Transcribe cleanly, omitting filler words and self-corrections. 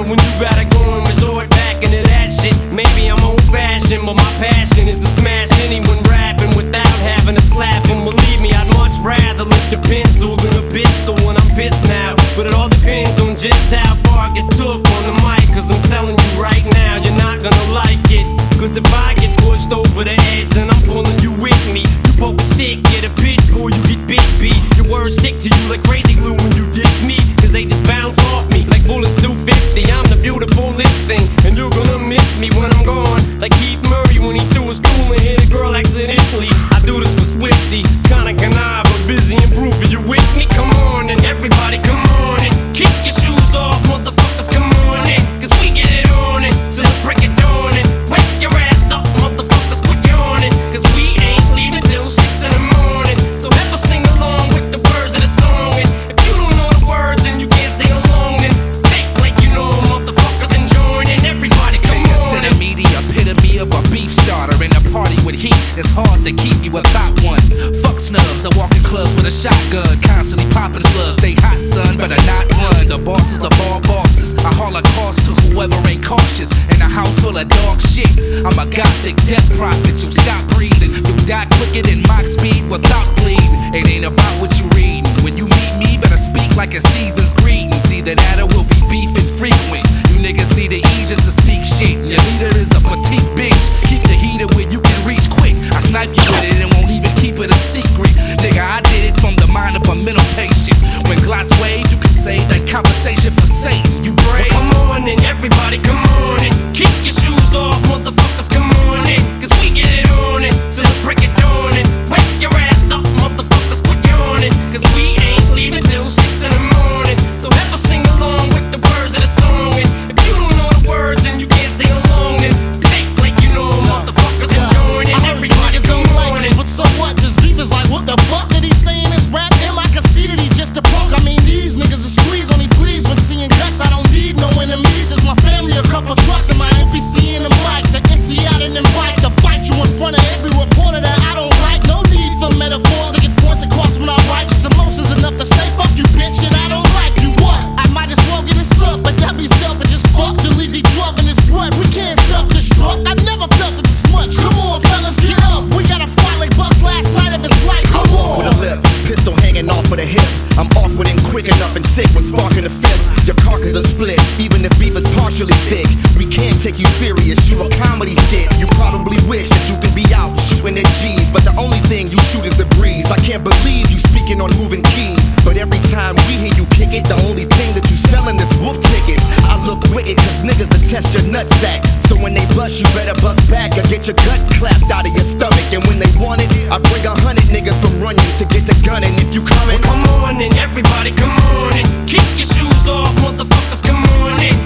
when you gotta go and resort back into that shit. Maybe I'm old-fashioned, but my passion is to smash anyone rapping without having to slap him. Believe me, I'd much rather lift a pencil than a pistol when I'm pissed now. But it all depends on just how far it gets took on the mic. Cause I'm telling you right now, you're not gonna like it. Cause if I get pushed over the edge, then I'm pulling you with me. You poke a stick, get a pit bull, you get bit beat. Your words stick to you like crazy glue when you diss me. Cause they just bounce off me like bullets do 50. I'm the beautiful listing, and you're gonna miss me when I'm gone. Like Keith Murray when he threw his stool and hit a girl accidentally. I do this for Swifty, kinda canard, but busy improving. You with me? Come on, and everybody come on and kick your shoes off, motherfuckers, come on in. Cause we get it on it till the break of dawn. And wake your ass up, motherfuckers, quit yawning. Cause we ain't leaving till 6 in the morning. So have a sing along with the words of the song. And if you don't know the words and you can't sing along, then fake like you know motherfuckers enjoying. And everybody come on. The media epitome of a beef starter in a party with heat. It's hard to keep me without one. Fuck snubs, I walk in clubs with a shotgun, constantly popping slugs. They hot, son, but I not run. The bosses of all bosses. I haul a cost to whoever ain't cautious. In a house full of dog shit, I'm a gothic death prophet. You'll stop breathing, you'll die quicker than Mach speed without bleeding. It ain't about what you read. When you meet me, better speak like a season's greetings. Either that or we'll be beefing frequent. You niggas need to eat just to speak shit. Your leader is a petite bitch. Keep the heater where you can reach quick. I snipe you with it and won't even keep it a secret. Nigga, I did it from the mind of a mental patient. When Glocks wave, you can save that conversation for Satan. You brave? Well, come on and everybody come on and kick your shoes off, motherfuckers, come on in. Cause we get it on it till the break of dawn. And wake your ass up, motherfuckers, quit yawning. Cause we ain't leaving till 6 in the morning. So have a sing along with the words of the song. And if you don't know the words and you can't sing along, then fake like you know motherfuckers enjoying. And everybody come on in. But so what? This beef is like, what the fuck did he say in his rap? And I can see that he just a punk. I mean, these niggas are squeeze on he please when seeing guts. I don't need no enemies. It's my family, a couple trucks, and my NPC in the mic. The empty out and invite to fight you in front of every reporter that I don't like. No need for metaphors to get points across when I write. Just emotions enough to say, fuck you, bitch, and I don't like you. What? I might as well get this up, but that be selfish as fuck. To leave these 12 in this blood. We can't self-destruct. I never felt it this much. Come on, fellas, get up. We gotta fight like bucks last night if it's like, come on. With a lip, pistol hanging off of the hip. I'm awkward and quick enough and sick when sparking the fifth. Your carcass is split, even if beef is partially thick. We can't take you serious, you a comedy skit. You probably wish that you could be out shooting at G's, but the only thing you shoot is the breeze. I can't believe you speaking on moving keys, but every time we hear you kick it, the only thing that you selling is wolf tickets. I look wicked cause niggas will test your nutsack. So when they bust, you better bust back or get your guts clapped out of your stomach. And when they want it, I bring 100 niggas from Runyon to get the gun. And if you coming, well, come on and everybody come on and kick your shoes off, motherfuckers, come on in.